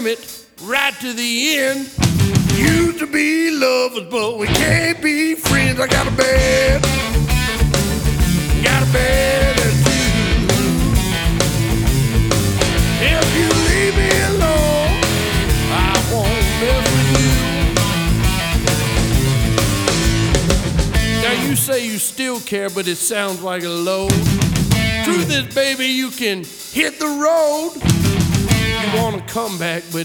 it right to the end. Used to be lovers, but we can't be friends. I got a bad attitude. If you leave me alone, I won't mess with you. Now you say you still care, but it sounds like a load. Truth is, baby, you can hit the road. You wanna come back, but